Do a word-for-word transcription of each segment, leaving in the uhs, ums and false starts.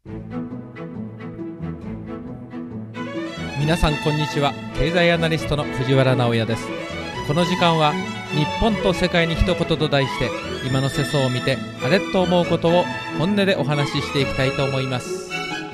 皆さんこんにちは。経済アナリストの藤原直也です。この時間は日本と世界に一言と題して、今の世相を見てあれっと思うことを本音でお話ししていきたいと思います。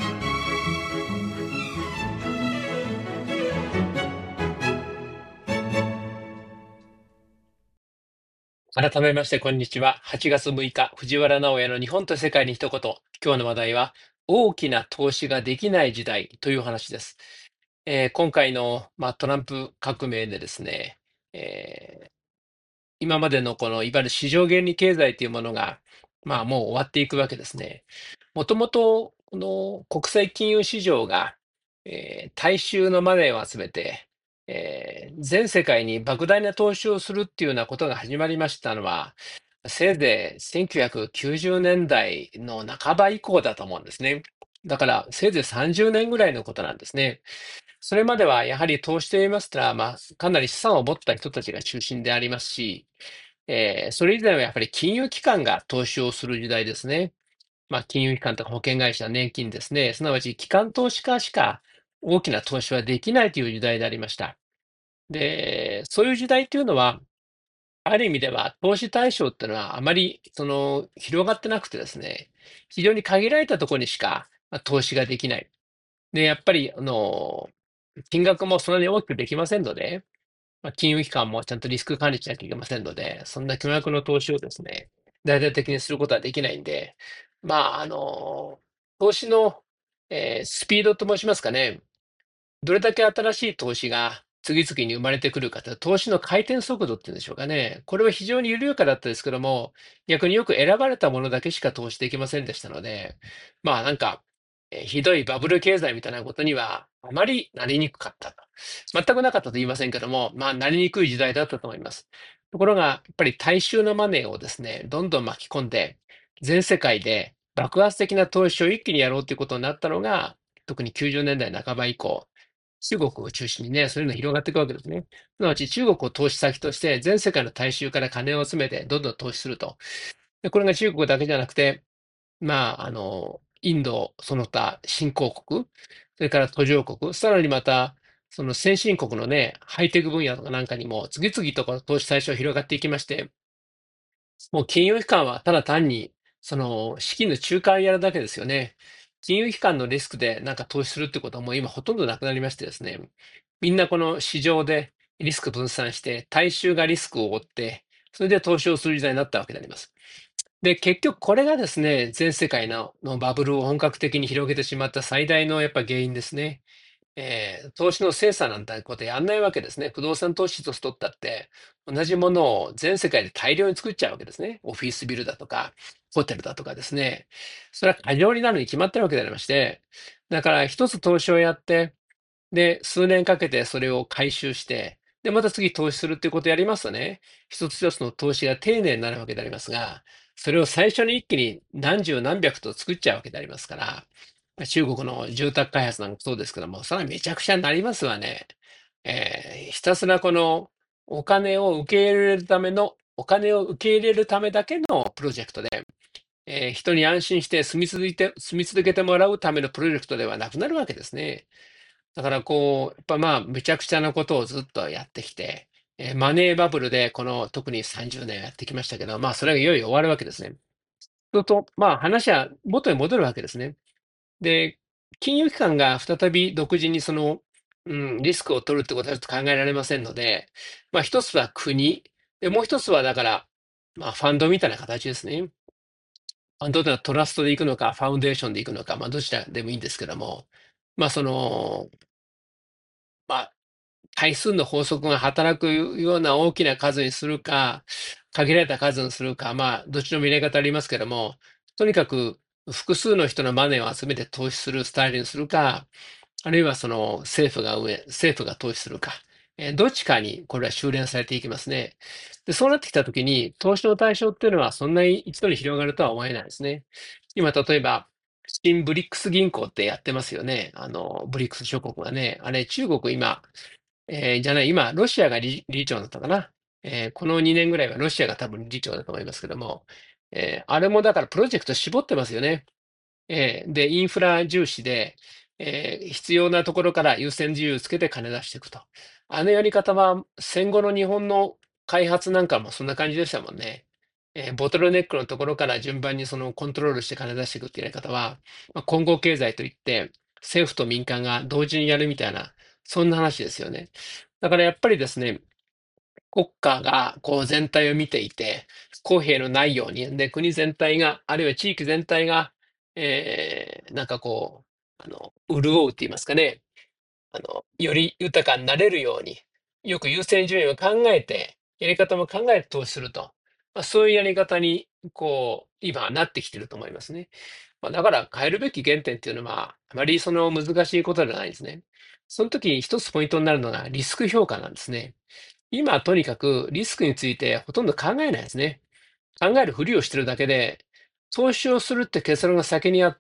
改めましてこんにちは。はちがつむいか、藤原直也の日本と世界に一言。今日の話題は、大きな投資ができない時代という話です。えー今回の、まあ、トランプ革命でですね、えー今までのこのいわゆる市場原理経済というものが、まあ、もう終わっていくわけですね。もともとこの国際金融市場が、えー大衆のマネーを集めて、えー全世界に莫大な投資をするっていうようなことが始まりましたのは、せいぜいせんきゅうひゃくきゅうじゅうねんだいの半ば以降だと思うんですね。だからせいぜいさんじゅうねんぐらいのことなんですね。それまではやはり投資といいますと、まあ、かなり資産を持った人たちが中心でありますし、えーそれ以前はやっぱり金融機関が投資をする時代ですね。まあ、金融機関とか保険会社、年金ですね。すなわち機関投資家しか大きな投資はできないという時代でありました。で、そういう時代というのは、ある意味では投資対象っていうのはあまりその広がってなくてですね、非常に限られたところにしか、まあ、投資ができない。で、やっぱり、あの、金額もそんなに大きくできませんので、まあ、金融機関もちゃんとリスク管理しなきゃいけませんので、そんな巨額の投資をですね、大々的にすることはできないんで、まあ、あの、投資の、えースピードと申しますかね、どれだけ新しい投資が次々に生まれてくるかという投資の回転速度っていうんでしょうかね。これは非常に緩やかだったですけども、逆によく選ばれたものだけしか投資できませんでしたので、まあなんか、えーひどいバブル経済みたいなことにはあまりなりにくかったと。全くなかったと言いませんけども、まあなりにくい時代だったと思います。ところが、やっぱり大衆のマネーをですね、どんどん巻き込んで、全世界で爆発的な投資を一気にやろうということになったのが、特にきゅうじゅうねんだいなかば以降、中国を中心にね、そういうのが広がっていくわけですね。すなわち中国を投資先として、全世界の大衆から金を集めて、どんどん投資すると。で、これが中国だけじゃなくて、まあ、あの、インド、その他新興国、それから途上国、さらにまた、その先進国のね、ハイテク分野とかなんかにも、次々とこの投資対象が広がっていきまして、もう金融機関はただ単に、その資金の仲介をやるだけですよね。金融機関のリスクでなんか投資するってことはもう今ほとんどなくなりましてですね、みんなこの市場でリスク分散して、大衆がリスクを負って、それで投資をする時代になったわけであります。で、結局これがですね、全世界ののバブルを本格的に広げてしまった最大のやっぱ原因ですね。えー投資の精査なんてことやんないわけですね。不動産投資一つ取ったって、同じものを全世界で大量に作っちゃうわけですね。オフィスビルだとか、ホテルだとかですね。それは過剰になるに決まってるわけでありまして、だから一つ投資をやって、で、数年かけてそれを回収して、で、また次投資するっていうことをやりますとね、一つ一つの投資が丁寧になるわけでありますが、それを最初に一気に何十何百と作っちゃうわけでありますから、中国の住宅開発なんかそうですけども、それはめちゃくちゃになりますわね。えーひたすらこのお金を受け入れるための、お金を受け入れるためだけのプロジェクトで、えー人に安心して住み続いて、住み続けてもらうためのプロジェクトではなくなるわけですね。だからこう、やっぱまあ、むちゃくちゃなことをずっとやってきて、えーマネーバブルでこの特にさんじゅうねんやってきましたけど、まあそれがいよいよ終わるわけですね。そうすると、まあ話は元に戻るわけですね。で、金融機関が再び独自にその、うん、リスクを取るってことはちょっと考えられませんので、まあ一つは国、で、もう一つはだから、まあファンドみたいな形ですね。ファンドというのはトラストでいくのか、ファウンデーションでいくのか、まあどちらでもいいんですけども、まあその、まあ対数の法則が働くような大きな数にするか、限られた数にするか、まあ、どっちの見られ方ありますけども、とにかく複数の人のマネーを集めて投資するスタイルにするか、あるいはその政府が運営、政府が投資するか、えーどっちかにこれは修練されていきますね。で、そうなってきたときに、投資の対象っていうのはそんなに一度に広がるとは思えないですね。今、例えば、新ブリックス銀行ってやってますよね。あの、ブリックス諸国がね。あれ、中国今、えーじゃない、今、ロシアが理、理事長だったかな。えーこのにねんぐらいはロシアが多分理事長だと思いますけども、えーあれもだからプロジェクト絞ってますよね。 えーで、インフラ重視で、えー必要なところから優先順位をつけて金出していくと。あのやり方は戦後の日本の開発なんかもそんな感じでしたもんね。えーボトルネックのところから順番にそのコントロールして金出していくっていうやり方は、まあ、混合経済といって政府と民間が同時にやるみたいな、そんな話ですよね。だからやっぱりですね、国家がこう全体を見ていて、不公平のないように、で、国全体が、あるいは地域全体が、えーなんかこう、あの、潤うって言いますかね、あの、より豊かになれるように、よく優先順位を考えて、やり方も考えて投資すると。まあ、そういうやり方に、こう、今なってきてると思いますね。まあ、だから変えるべき原点っていうのは、あまりその難しいことではないですね。その時に一つポイントになるのがリスク評価なんですね。今とにかくリスクについてほとんど考えないですね。考えるふりをしてるだけで、投資をするって結論が先にあって、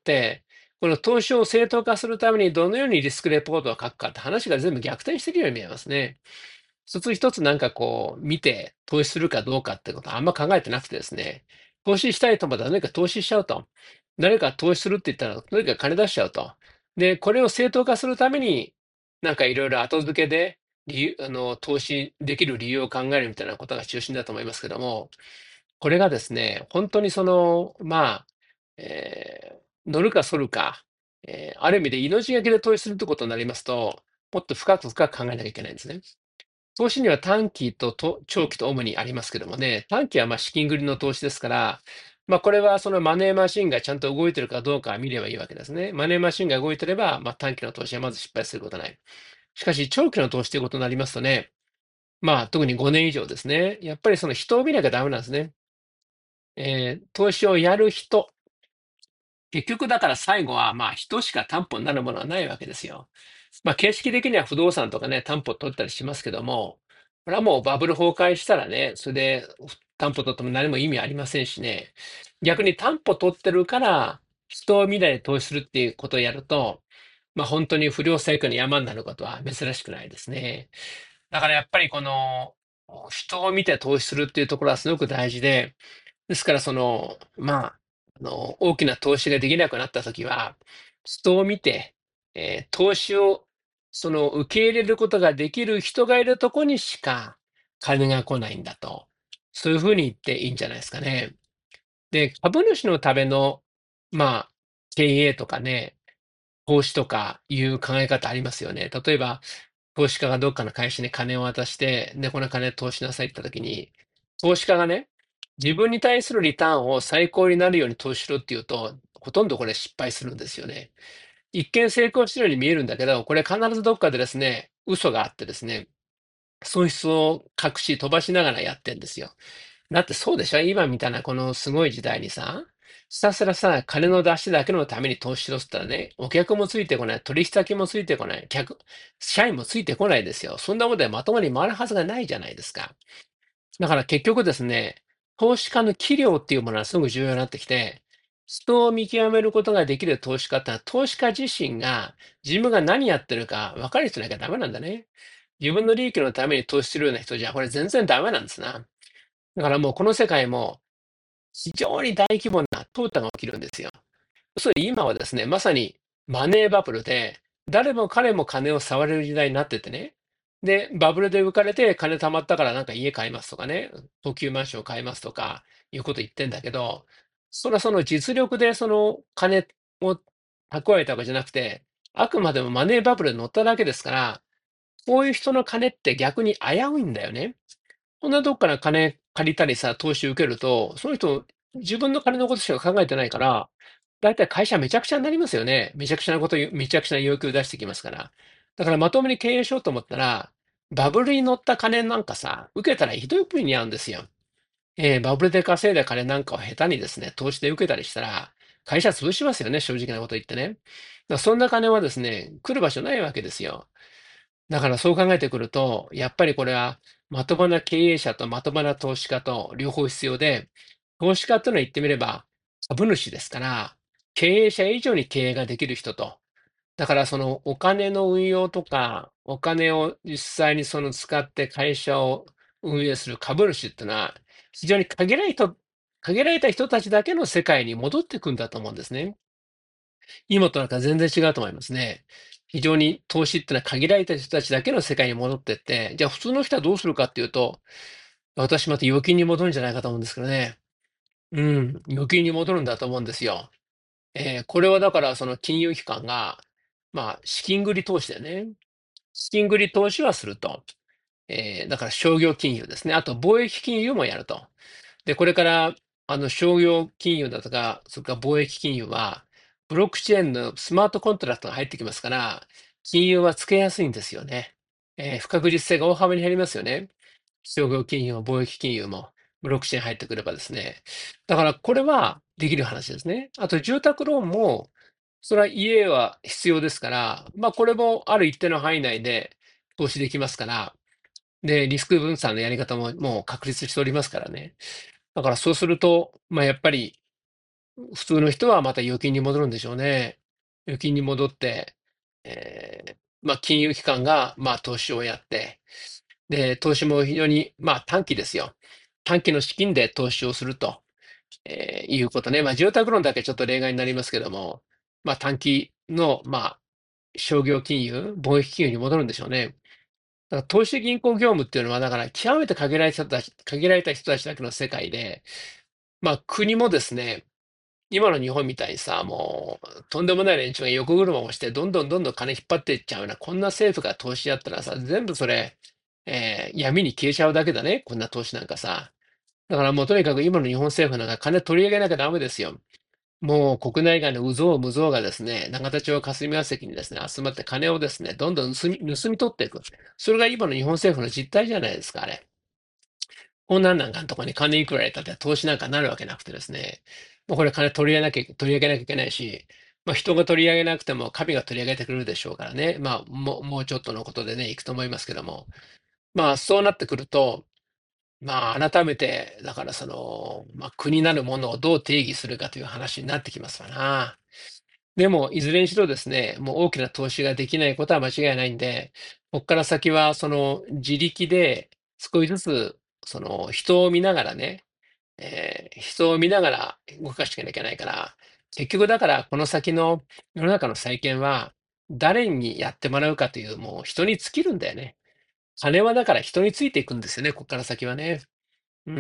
この投資を正当化するためにどのようにリスクレポートを書くかって話が全部逆転してるように見えますね。一つ一つなんかこう見て投資するかどうかってことはあんま考えてなくてですね、投資したいと思ったら誰か投資しちゃうと。誰か投資するって言ったら誰か金出しちゃうと。で、これを正当化するために、なんかいろいろ後付けで理由、あの、投資できる理由を考えるみたいなことが中心だと思いますけども、これがですね、本当にその、まあ、えー乗るか反るか、えーある意味で命がけで投資するってことになりますと、もっと深く深く考えなきゃいけないんですね。投資には短期とと長期と主にありますけどもね、短期はまあ資金繰りの投資ですから、まあ、これはそのマネーマシンがちゃんと動いてるかどうか見ればいいわけですね。マネーマシンが動いてれば、まあ、短期の投資はまず失敗することはない。しかし、長期の投資ということになりますとね、まあ、特にごねん以上ですね、やっぱりその人を見なきゃダメなんですね。えー投資をやる人、結局だから最後は、まあ、人しか担保になるものはないわけですよ。まあ、形式的には不動産とかね、担保取ったりしますけども、これはもうバブル崩壊したらね、それで担保取っても何も意味ありませんしね。逆に担保取ってるから、人を見ないで投資するっていうことをやると、まあ、本当に不良債権の山になることは珍しくないですね。だからやっぱりこの、人を見て投資するっていうところはすごく大事で、ですから、その、まあ、あの、大きな投資ができなくなったときは、人を見て、えー投資を、その、受け入れることができる人がいるとこにしか金が来ないんだと。そういうふうに言っていいんじゃないですかね。で、株主のための、まあ、経営とかね、投資とかいう考え方ありますよね。例えば、投資家がどっかの会社に金を渡して、で、この金投資しなさいって言ったときに、投資家がね、自分に対するリターンを最高になるように投資しろって言うと、ほとんどこれ失敗するんですよね。一見成功してるように見えるんだけど、これ必ずどっかでですね、嘘があってですね、損失を隠し飛ばしながらやってんですよ。だってそうでしょ、今みたいなこのすごい時代にさ、ひたすらさ、金の出しだけのために投資しろって言ったらね、お客もついてこない、取引先もついてこない、客、社員もついてこないですよ。そんなことでまともに回るはずがないじゃないですか。だから結局ですね、投資家の器量っていうものはすごく重要になってきて、人を見極めることができる投資家ってのは、投資家自身が自分が何やってるか分かる人じゃなきゃダメなんだね。自分の利益のために投資するような人じゃ、これ全然ダメなんですな。だからもうこの世界も非常に大規模な淘汰が起きるんですよ。それ今はですね、まさにマネーバブルで、誰も彼も金を触れる時代になっててね。で、バブルで浮かれて金貯まったからなんか家買いますとかね、高級マンションを買いますとかいうこと言ってんだけど、それはその実力でその金を蓄えたわけじゃなくて、あくまでもマネーバブルに乗っただけですから、こういう人の金って逆に危ういんだよね。そんなとこから金借りたりさ、投資受けると、その人、自分の金のことしか考えてないから、だいたい会社めちゃくちゃになりますよね。めちゃくちゃなこと言う、めちゃくちゃな要求出してきますから。だからまともに経営しようと思ったら、バブルに乗った金なんかさ、受けたらひどい目に遭うんですよ。えーバブルで稼いだ金なんかを下手にですね、投資で受けたりしたら、会社潰しますよね、正直なこと言ってね。だからそんな金はですね、来る場所ないわけですよ。だからそう考えてくると、やっぱりこれはまともな経営者とまともな投資家と両方必要で、投資家っていうのは言ってみれば株主ですから、経営者以上に経営ができる人と、だからそのお金の運用とか、お金を実際にその使って会社を運営する株主っていうのは、非常に限られた限られた人たちだけの世界に戻っていくんだと思うんですね。 今となんか全然違うと思いますね。非常に投資ってのは限られた人たちだけの世界に戻ってって、じゃあ普通の人はどうするかっていうと、私また預金に戻るんじゃないかと思うんですけどね。うん、預金に戻るんだと思うんですよ。えーこれはだからその金融機関が、まあ資金繰り投資だよね。資金繰り投資はすると。えーだから商業金融ですね。あと貿易金融もやると。で、これから、あの、商業金融だとか、それから貿易金融は、ブロックチェーンのスマートコントラクトが入ってきますから、金融はつけやすいんですよね。えー不確実性が大幅に減りますよね。商業金融も貿易金融も、ブロックチェーン入ってくればですね。だからこれはできる話ですね。あと住宅ローンも、それは家は必要ですから、まあこれもある一定の範囲内で投資できますから、で、リスク分散のやり方ももう確立しておりますからね。だからそうすると、まあ、やっぱり普通の人はまた預金に戻るんでしょうね。預金に戻って、えーまあ、金融機関が、まあ、投資をやって、で、投資も非常に、まあ、短期ですよ。短期の資金で投資をすると、えーいうことね。まあ、住宅ローンだけちょっと例外になりますけども、まあ、短期の、まあ、商業金融、貿易金融に戻るんでしょうね。だから投資銀行業務っていうのは、だから極めて限られた人たち、限られた人たちだけの世界で、まあ、国もですね、今の日本みたいにさ、もう、とんでもない連中が横車をして、どんどんどんどん金引っ張っていっちゃうような、こんな政府が投資やったらさ、全部それ、えー闇に消えちゃうだけだね、こんな投資なんかさ。だからもうとにかく今の日本政府なんか金取り上げなきゃダメですよ。もう国内外の有象無象がですね、永田町霞が関にですね、集まって金をですね、どんどん盗み、盗み取っていく。それが今の日本政府の実態じゃないですか、あれ。こんなんなんかのとこに金いくら入れたって投資なんかなるわけなくてですね。もうこれ金取り上げなきゃ、取り上げなきゃいけないし、まあ人が取り上げなくても神が取り上げてくれるでしょうからね。まあもう、もうちょっとのことでね、いくと思いますけども。まあそうなってくると、まあ改めて、だからその、まあ国なるものをどう定義するかという話になってきますわな。でも、いずれにしろですね、もう大きな投資ができないことは間違いないんで、ここから先はその自力で少しずつその人を見ながらね、えー人を見ながら動かしていかなきゃいけないから、結局だからこの先の世の中の再建は誰にやってもらうかという、もう人に尽きるんだよね。金はだから人についていくんですよね、ここから先はね。うん、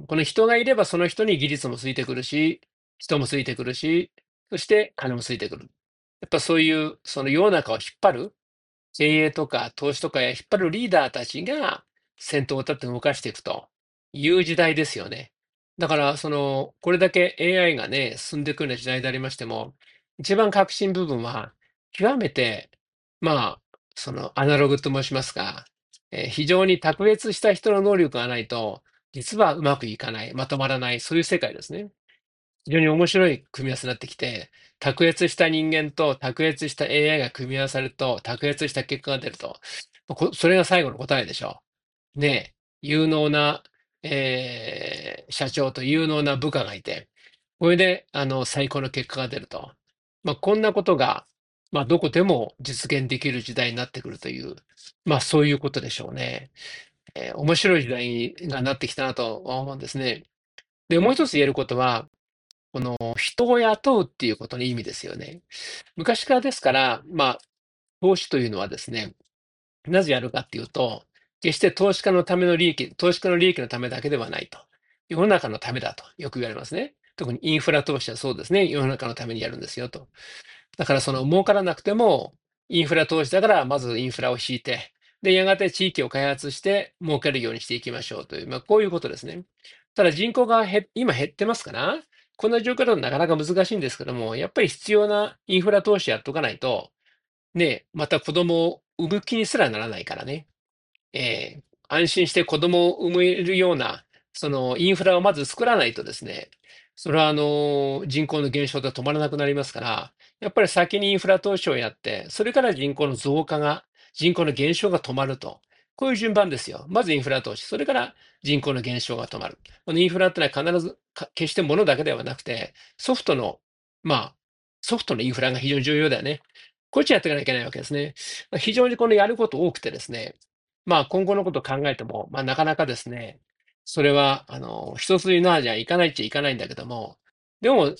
この人がいればその人に技術もついてくるし、人もついてくるし、そして金もついてくる。やっぱそういう、その世の中を引っ張る、経営とか投資とかへ引っ張るリーダーたちが先頭を立って動かしていくという時代ですよね。だから、その、これだけ エーアイ がね、進んでいくような時代でありましても、一番革新部分は、極めて、まあ、そのアナログと申しますか、えー非常に卓越した人の能力がないと、実はうまくいかない、まとまらない、そういう世界ですね。非常に面白い組み合わせになってきて、卓越した人間と卓越した エーアイ が組み合わされると、卓越した結果が出ると。こそれが最後の答えでしょう。ねえ、有能な、えー社長と有能な部下がいて、これで、あの、最高の結果が出ると。まあ、こんなことが、まあ、どこでも実現できる時代になってくるという、まあ、そういうことでしょうね。えー面白い時代にがなってきたなと思うんですね。で、もう一つ言えることは、この人を雇うっていうことの意味ですよね。昔からですから、まあ、投資というのはですね、なぜやるかっていうと、決して投資家のための利益、投資家の利益のためだけではないと。世の中のためだとよく言われますね。特にインフラ投資はそうですね。世の中のためにやるんですよと。だからその儲からなくても、インフラ投資だからまずインフラを敷いて、で、やがて地域を開発して儲けるようにしていきましょうという、まあこういうことですね。ただ人口が減今減ってますから、こんな状況だとなかなか難しいんですけども、やっぱり必要なインフラ投資やっとかないと、ね、また子供を産む気にすらならないからね。えー安心して子供を産めるような、そのインフラをまず作らないとですね、それはあの人口の減少で止まらなくなりますから、やっぱり先にインフラ投資をやって、それから人口の増加が、人口の減少が止まると。こういう順番ですよ。まずインフラ投資、それから人口の減少が止まる。このインフラってのは必ずか、決して物だけではなくて、ソフトの、まあ、ソフトのインフラが非常に重要だよね。こっちやっていかなきゃいけないわけですね。まあ非常にこのやること多くてですね、まあ、今後のことを考えても、まあ、なかなかですね、それは、あの、一筋縄じゃいかないっちゃいかないんだけども、でも、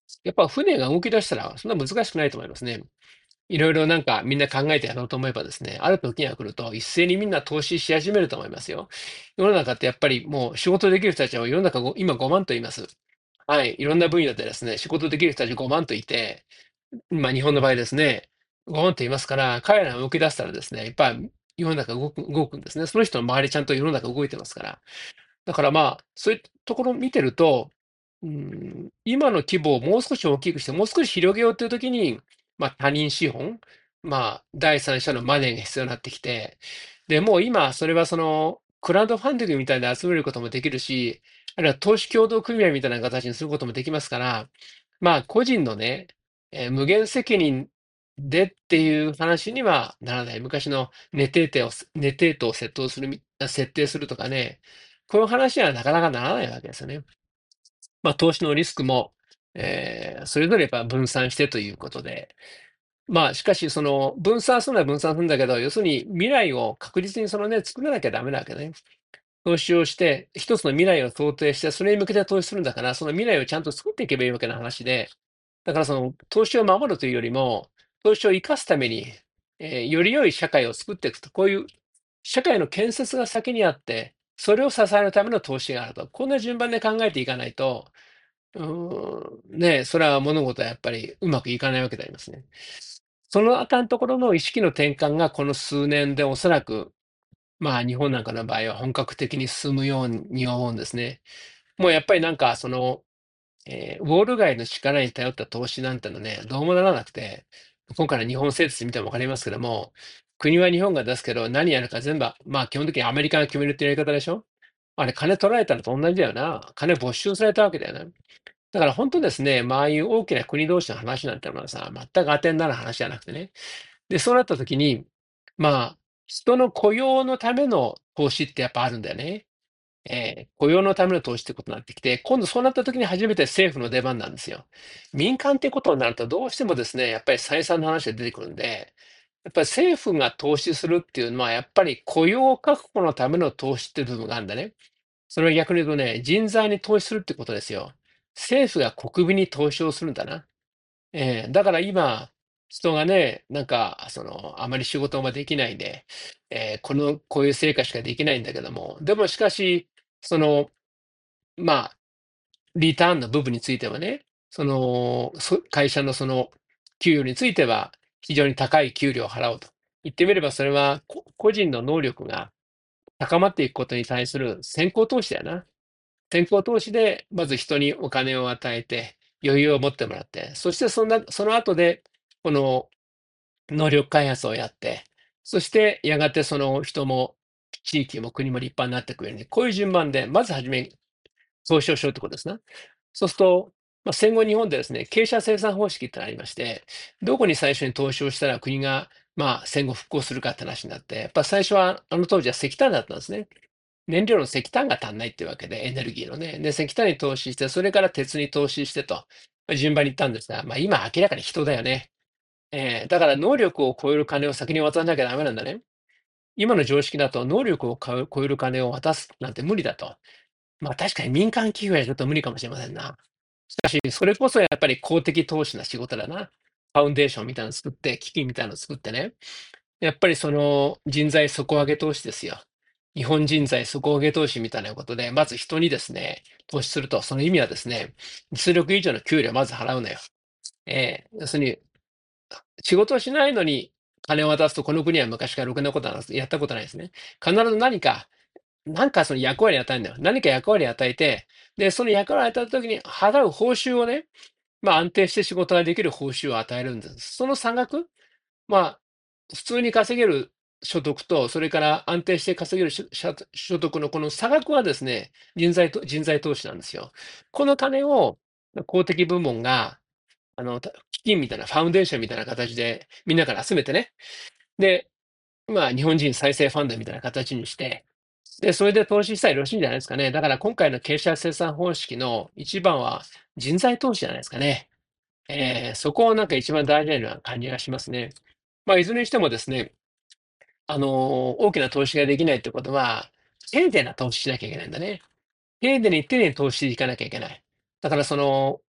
やっぱ船が動き出したら、そんな難しくないと思いますね。いろいろなんかみんな考えてやろうと思えばですね、ある時が来ると一斉にみんな投資し始めると思いますよ。世の中ってやっぱりもう仕事できる人たちは世の中ご今ごまんと言います。はい、いろんな分野でですね、仕事できる人たちごまんといて、まあ日本の場合ですね、ごまんと言いますから、彼らが動き出したらですね、やっぱり世の中動く動くんですね。その人の周りちゃんと世の中動いてますから。だからまあ、そういうところを見てると、うーん、今の規模をもう少し大きくして、もう少し広げようという時に、まあ、他人資本、まあ、第三者のマネーが必要になってきて、で、もう今それはその、クラウドファンディングみたいで集めることもできるし、あるいは投資協同組合みたいな形にすることもできますから、まあ、個人のね、えー無限責任でっていう話にはならない。昔の寝定定を寝定投を設定するみ設定するとかね、こういう話にはなかなかならないわけですよね。まあ、投資のリスクも、えーそれぞれやっぱ分散してということで、まあ、しかしその分散するのは分散するんだけど、要するに未来を確実にそのね、作らなきゃダメなわけね。投資をして、一つの未来を想定して、それに向けて投資するんだから、その未来をちゃんと作っていけばいいわけの話で、だからその投資を守るというよりも、投資を生かすために、えーより良い社会を作っていくと、こういう社会の建設が先にあって、それを支えるための投資があると。こんな順番で考えていかないと、うーん、ね、それは物事はやっぱりうまくいかないわけでありますね。そのあたりのところの意識の転換がこの数年でおそらく、まあ日本なんかの場合は本格的に進むように思うんですね。もうやっぱりなんかそのえーウォール街の力に頼った投資なんてのね、どうもならなくて、今回の日本政治見ても分かりますけども、国は日本が出すけど、何やるか全部、まあ基本的にアメリカが決めるっていうやり方でしょ。あれ、金取られたのと同じだよな。金没収されたわけだよな。だから本当ですね、まあああいう大きな国同士の話なんてのはさ、全く当てになる話じゃなくてね。で、そうなった時に、まあ、人の雇用のための投資ってやっぱあるんだよね。えー雇用のための投資ってことになってきて、今度そうなった時に初めて政府の出番なんですよ。民間ってことになるとどうしてもですね、やっぱり採算の話が出てくるんで、やっぱり政府が投資するっていうのは、やっぱり雇用確保のための投資っていう部分があるんだね。それは逆に言うとね、人材に投資するってことですよ。政府が国民に投資をするんだな。ええ、だから今、人がね、なんか、その、あまり仕事ができないで、えーこの、こういう成果しかできないんだけども、でもしかし、その、まあ、リターンの部分についてはね、その、そ会社のその、給与については、非常に高い給料を払おうと。言ってみれば、それは、こ個人の能力が高まっていくことに対する先行投資だよな。先行投資で、まず人にお金を与えて、余裕を持ってもらって、そしてそんなその後で、この能力開発をやって、そしてやがてその人も地域も国も立派になっていくように、こういう順番で、まず初めに投資をしようってことですね。そうすると、まあ、戦後日本でですね、傾斜生産方式ってのがありまして、どこに最初に投資をしたら国が、まあ、戦後復興するかって話になって、やっぱ最初はあの当時は石炭だったんですね。燃料の石炭が足んないっていうわけで、エネルギーのね。で、石炭に投資して、それから鉄に投資してと、まあ順番に行ったんですが、まあ、今明らかに人だよね。ええ、だから能力を超える金を先に渡さなきゃダメなんだね。今の常識だと能力をかう超える金を渡すなんて無理だと。まあ、確かに民間企業はちょっと無理かもしれませんな。それこそやっぱり公的投資な仕事だな。ファウンデーションみたいなの作って、基金みたいなの作ってね。やっぱりその人材底上げ投資ですよ。日本人材底上げ投資みたいなことで、まず人にですね、投資すると、その意味はですね、実力以上の給料をまず払うのよ。ええ、要するに、仕事をしないのに金を渡すと、この国は昔からろくなことはやったことないですね。必ず何か、なんかその役割を与えるんだよ。何か役割を与えて、で、その役割を与えたときに払う報酬をね、まあ安定して仕事ができる報酬を与えるんです。その差額まあ、普通に稼げる所得と、それから安定して稼げるし所所得のこの差額はですね、人材と人材投資なんですよ。この金を公的部門が、あの、た基金みたいなファウンデーションみたいな形でみんなから集めてね、で、まあ、日本人再生ファンドみたいな形にして、で、それで投資したらよろしいんじゃないですかね。だから今回の経営者生産方式の一番は人材投資じゃないですかね。えーそこをなんか一番大事なような感じがしますね。まあ、いずれにしてもですね、あの、大きな投資ができないってことは、丁寧な投資しなきゃいけないんだね。丁寧に丁寧に投資していかなきゃいけない。だからその、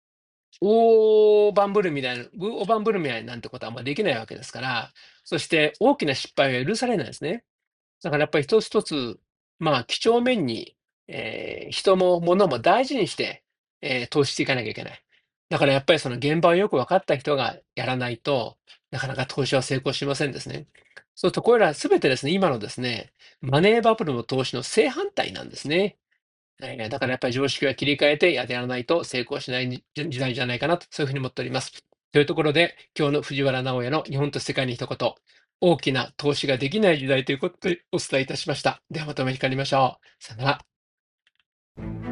大盤振るみたいな大盤振る舞いなんてことはあんまできないわけですから、そして大きな失敗は許されないですね。だからやっぱり一つ一つ、まあ、几帳面に、えー人も物も大事にして、えー投資していかなきゃいけない。だからやっぱりその現場をよく分かった人がやらないと、なかなか投資は成功しませんですね。そうするとこれら全てですね、今のですね、マネーバブルの投資の正反対なんですね。えーだからやっぱり常識は切り替えてやってやらないと成功しないに時代じゃないかなと、そういうふうに思っております。というところで、今日の藤原直哉の日本と世界に一言、大きな投資ができない時代ということでお伝えいたしました。ではまたお目にかかりましょう。さよなら。